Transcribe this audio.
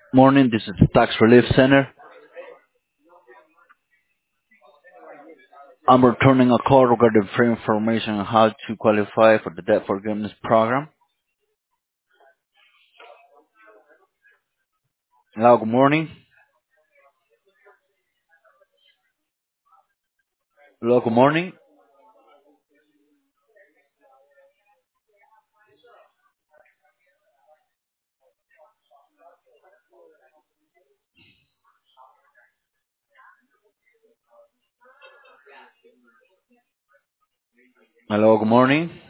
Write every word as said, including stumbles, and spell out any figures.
Morning, this is the Tax Relief Center. I'm returning a call regarding free information on how to qualify for the debt forgiveness program. Hello, good morning. Hello, good morning. Hello, good morning.